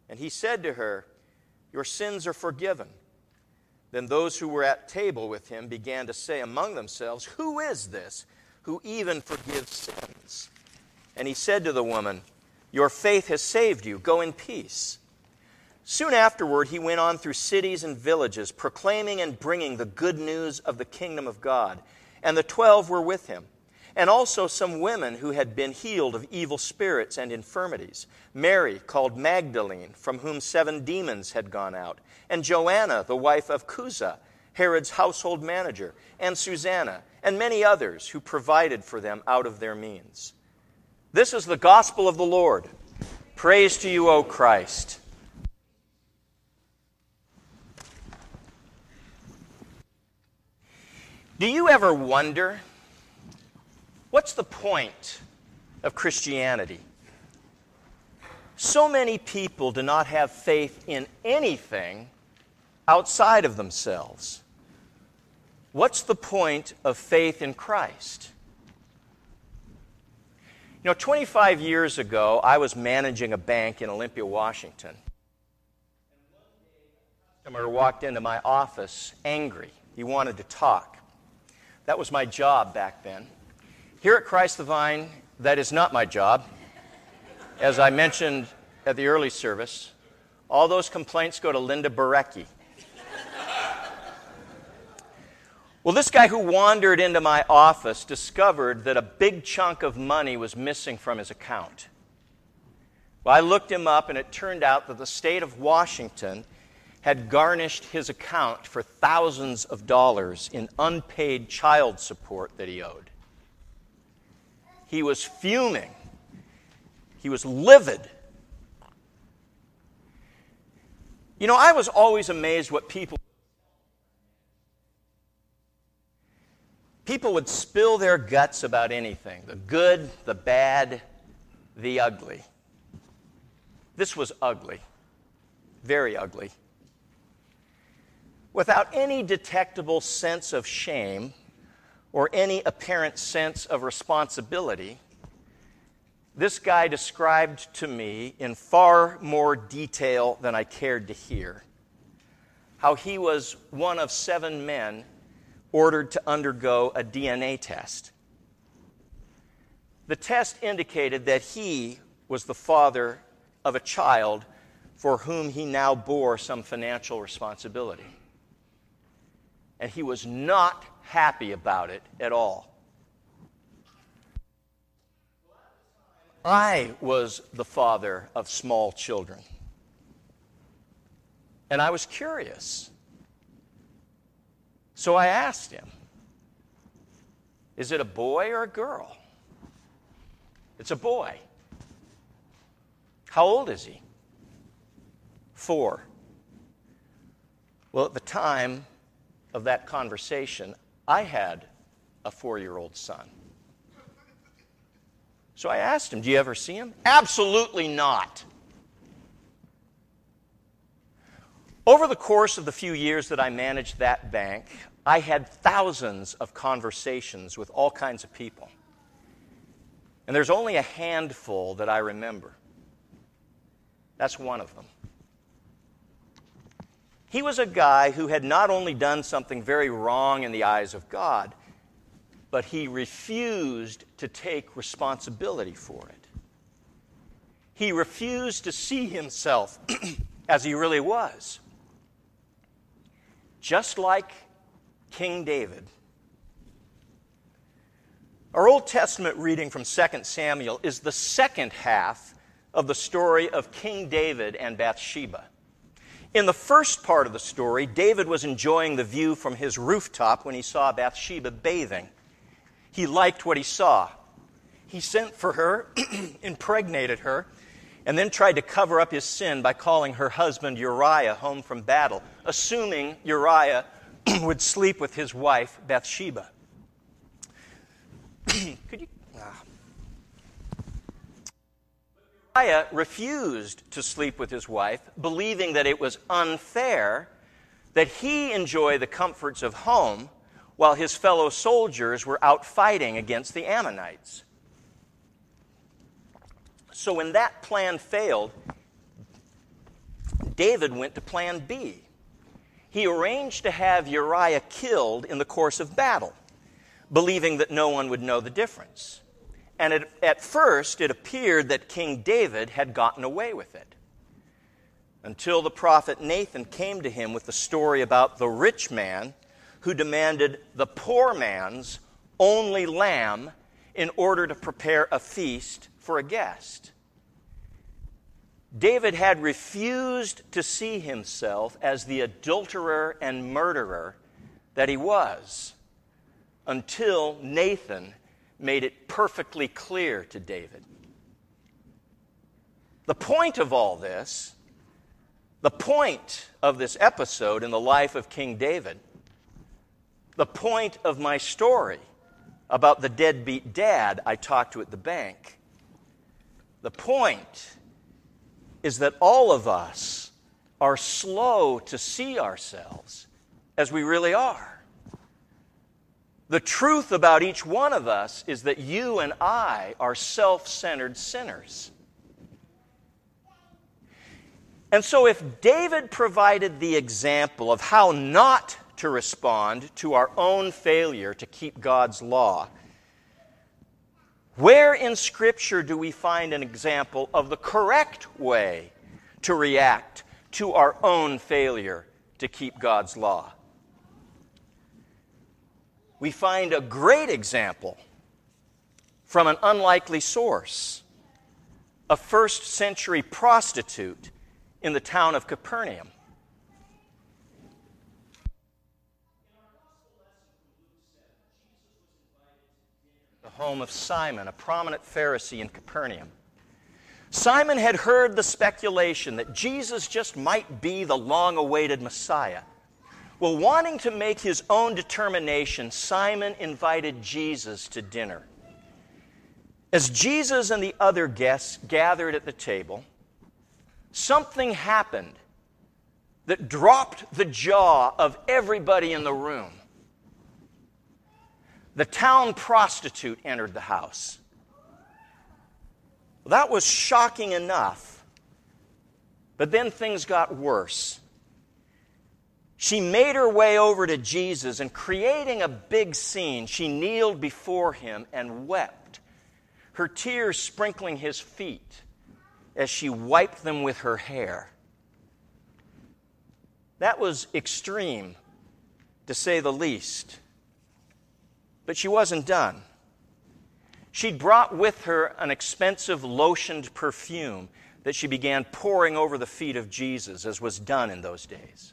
And he said to her, "Your sins are forgiven." Then those who were at table with him began to say among themselves, "Who is this who even forgives sins?" And he said to the woman, "Your faith has saved you. Go in peace." Soon afterward, he went on through cities and villages, proclaiming and bringing the good news of the kingdom of God. And the 12 were with him, and also some women who had been healed of evil spirits and infirmities. Mary, called Magdalene, from whom 7 demons had gone out, and Joanna, the wife of Chuza, Herod's household manager, and Susanna, and many others who provided for them out of their means. This is the gospel of the Lord. Praise to you, O Christ. Do you ever wonder, what's the point of Christianity? So many people do not have faith in anything outside of themselves. What's the point of faith in Christ? 25 years ago, I was managing a bank in Olympia, Washington. And one day, a customer walked into my office angry. He wanted to talk. That was my job back then. Here at Christ the Vine, that is not my job. As I mentioned at the early service, all those complaints go to Linda Barecki. Well, this guy who wandered into my office discovered that a big chunk of money was missing from his account. Well, I looked him up, and it turned out that the state of Washington had garnished his account for thousands of dollars in unpaid child support that he owed. He was fuming. He was livid. I was always amazed what people would spill their guts about anything, the good, the bad, the ugly. This was ugly, very ugly. Without any detectable sense of shame or any apparent sense of responsibility, this guy described to me in far more detail than I cared to hear how he was one of 7 men ordered to undergo a DNA test. The test indicated that he was the father of a child for whom he now bore some financial responsibility. And he was not happy about it at all. I was the father of small children. And I was curious. So I asked him, "Is it a boy or a girl?" "It's a boy." "How old is he?" 4. Well, at the time of that conversation, I had a 4-year-old son. So I asked him, "Do you ever see him?" "Absolutely not." Over the course of the few years that I managed that bank, I had thousands of conversations with all kinds of people. And there's only a handful that I remember. That's one of them. He was a guy who had not only done something very wrong in the eyes of God, but he refused to take responsibility for it. He refused to see himself as he really was. Just like King David. Our Old Testament reading from 2 Samuel is the second half of the story of King David and Bathsheba. In the first part of the story, David was enjoying the view from his rooftop when he saw Bathsheba bathing. He liked what he saw. He sent for her, impregnated her, and then tried to cover up his sin by calling her husband Uriah home from battle, assuming Uriah would sleep with his wife Bathsheba. Uriah refused to sleep with his wife, believing that it was unfair that he enjoy the comforts of home while his fellow soldiers were out fighting against the Ammonites. So when that plan failed, David went to plan B. He arranged to have Uriah killed in the course of battle, believing that no one would know the difference. And at first, it appeared that King David had gotten away with it, until the prophet Nathan came to him with the story about the rich man who demanded the poor man's only lamb in order to prepare a feast for a guest. David had refused to see himself as the adulterer and murderer that he was, until Nathan made it perfectly clear to David. The point of all this, the point of this episode in the life of King David, the point of my story about the deadbeat dad I talked to at the bank, the point is that all of us are slow to see ourselves as we really are. The truth about each one of us is that you and I are self-centered sinners. And so if David provided the example of how not to respond to our own failure to keep God's law, where in Scripture do we find an example of the correct way to react to our own failure to keep God's law? We find a great example from an unlikely source, a first-century prostitute in the town of Capernaum. The home of Simon, a prominent Pharisee in Capernaum. Simon had heard the speculation that Jesus just might be the long-awaited Messiah. Well, wanting to make his own determination, Simon invited Jesus to dinner. As Jesus and the other guests gathered at the table, something happened that dropped the jaw of everybody in the room. The town prostitute entered the house. Well, that was shocking enough, but then things got worse. She made her way over to Jesus, and creating a big scene, she kneeled before him and wept, her tears sprinkling his feet as she wiped them with her hair. That was extreme, to say the least. But she wasn't done. She'd brought with her an expensive lotioned perfume that she began pouring over the feet of Jesus, as was done in those days.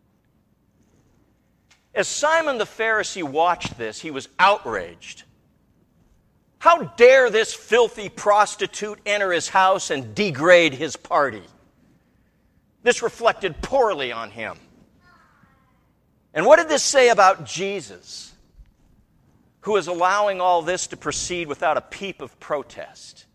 As Simon the Pharisee watched this, he was outraged. How dare this filthy prostitute enter his house and degrade his party? This reflected poorly on him. And what did this say about Jesus, who is allowing all this to proceed without a peep of protest?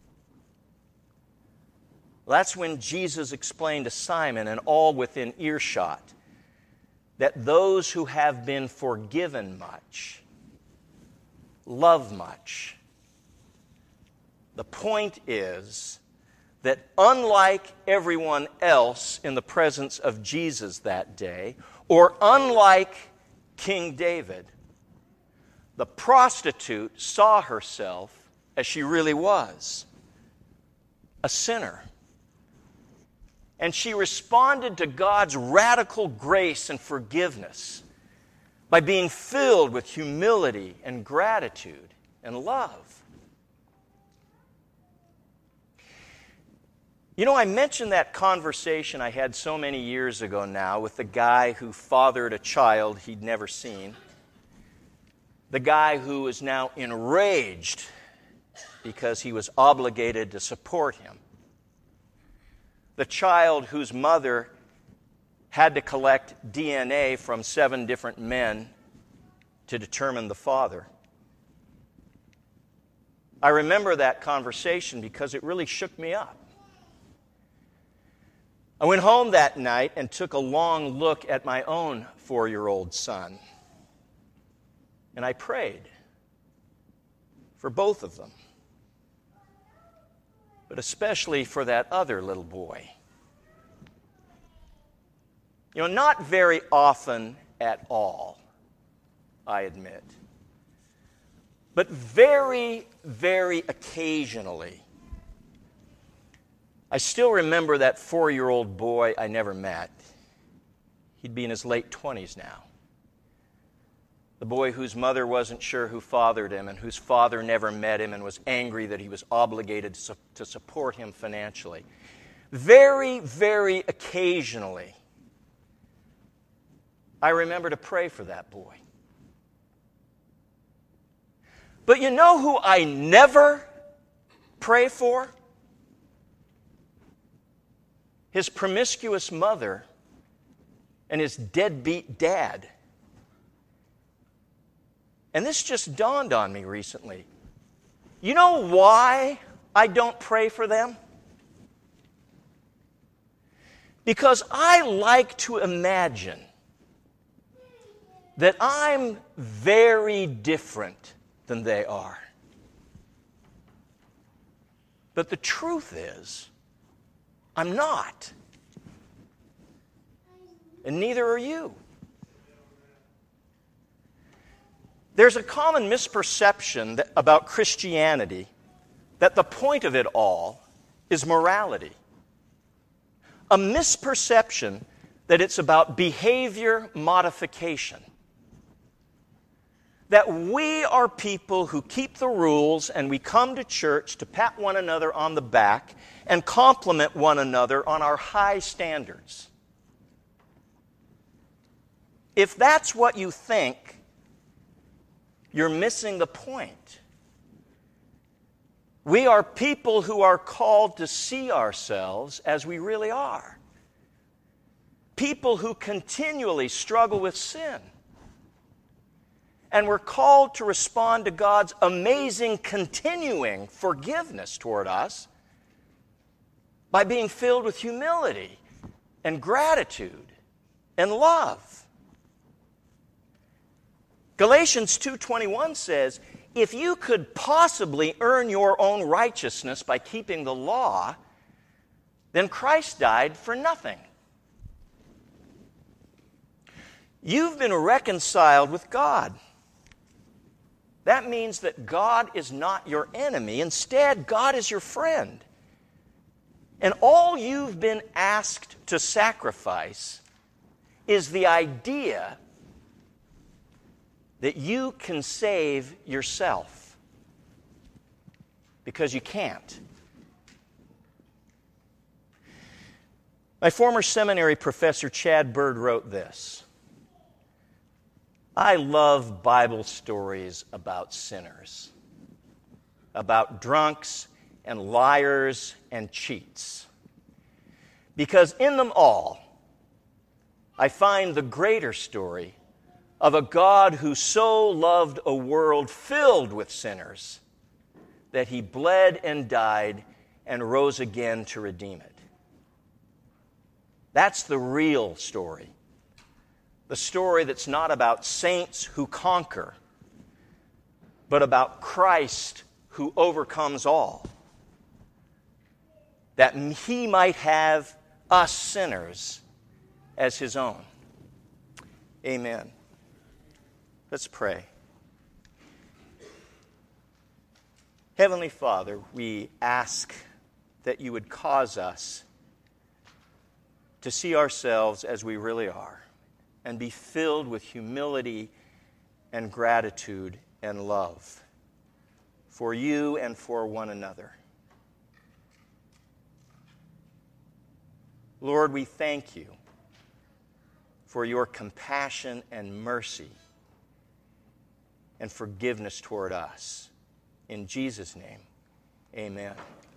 Well, that's when Jesus explained to Simon and all within earshot that those who have been forgiven much love much. The point is that unlike everyone else in the presence of Jesus that day, or unlike King David, the prostitute saw herself as she really was, a sinner. And she responded to God's radical grace and forgiveness by being filled with humility and gratitude and love. You know, I mentioned that conversation I had so many years ago now with the guy who fathered a child he'd never seen. The guy who is now enraged because he was obligated to support him. The child whose mother had to collect DNA from 7 different men to determine the father. I remember that conversation because it really shook me up. I went home that night and took a long look at my own 4-year-old son. And I prayed for both of them, but especially for that other little boy. Not very often at all, I admit. But very, very occasionally. I still remember that 4-year-old boy I never met. He'd be in his late 20s now. The boy whose mother wasn't sure who fathered him and whose father never met him and was angry that he was obligated to support him financially. Very, very occasionally, I remember to pray for that boy. But you know who I never pray for? His promiscuous mother and his deadbeat dad. And this just dawned on me recently. You know why I don't pray for them? Because I like to imagine that I'm very different than they are. But the truth is, I'm not. And neither are you. There's a common misperception about Christianity that the point of it all is morality. A misperception that it's about behavior modification. That we are people who keep the rules and we come to church to pat one another on the back and compliment one another on our high standards. If that's what you think, you're missing the point. We are people who are called to see ourselves as we really are. People who continually struggle with sin. And we're called to respond to God's amazing continuing forgiveness toward us by being filled with humility and gratitude and love. Galatians 2:21 says, if you could possibly earn your own righteousness by keeping the law, then Christ died for nothing. You've been reconciled with God. That means that God is not your enemy. Instead, God is your friend. And all you've been asked to sacrifice is the idea that you can save yourself. Because you can't. My former seminary professor, Chad Bird, wrote this. I love Bible stories about sinners, about drunks and liars and cheats. Because in them all, I find the greater story of a God who so loved a world filled with sinners that he bled and died and rose again to redeem it. That's the real story. The story that's not about saints who conquer, but about Christ who overcomes all. That he might have us sinners as his own. Amen. Let's pray. Heavenly Father, we ask that you would cause us to see ourselves as we really are and be filled with humility and gratitude and love for you and for one another. Lord, we thank you for your compassion and mercy and forgiveness toward us. In Jesus' name, amen.